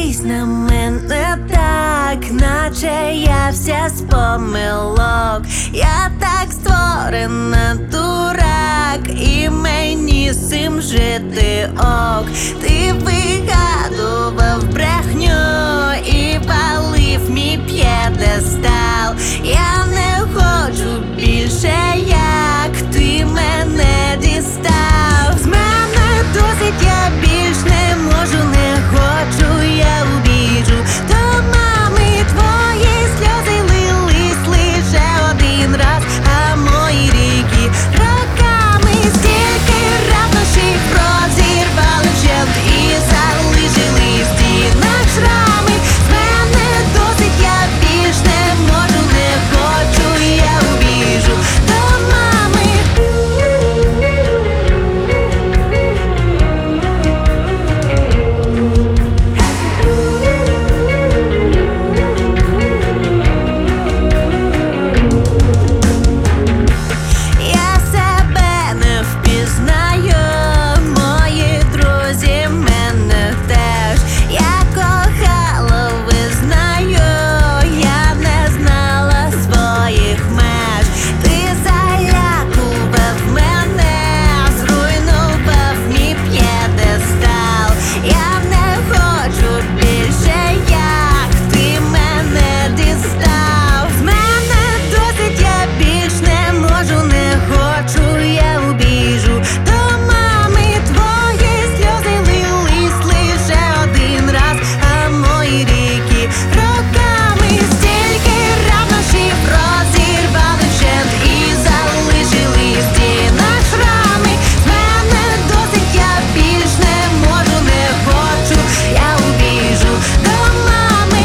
Дивись на мене так, наче я вся з помилок. Я так створена, дурак, і мені з цим жити ок. Ти вигадував брехню і палив мій п'єдестал. Я не хочу більше, як ти мене дістав. З мене досить, я більш не можу, не хочу, я убіжу. До мами твої сльози лились лише один раз, а мої ріки роками стільки ревнощів розірвали вщент і залишили в стінах шрами. З мене досить, я більш не можу, не хочу, я убіжу. До мами. Я себе не впізнаю, мої друзі мене теж. Я кохала, визнаю, я не знала своїх меж. Ти залякував мене, зруйнував мій п'єдестал. Я не хочу більше, як ти мене дістав. З мене досить, я більш не можу, не хочу, я убіжу. До мами твої сльози лились лише один раз, а мої ріки роками стільки ревнощів розірвали вщент і залишили в стінах шрами. З мене досить, я більш не можу, не хочу, я убіжу. До мами.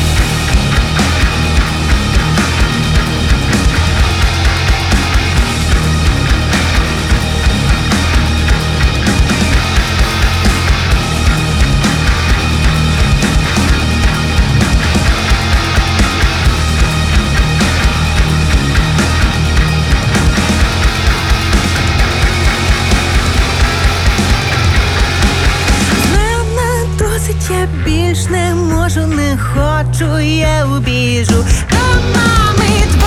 З мене досить, я більш не можу, не хочу, я убіжу. До мами.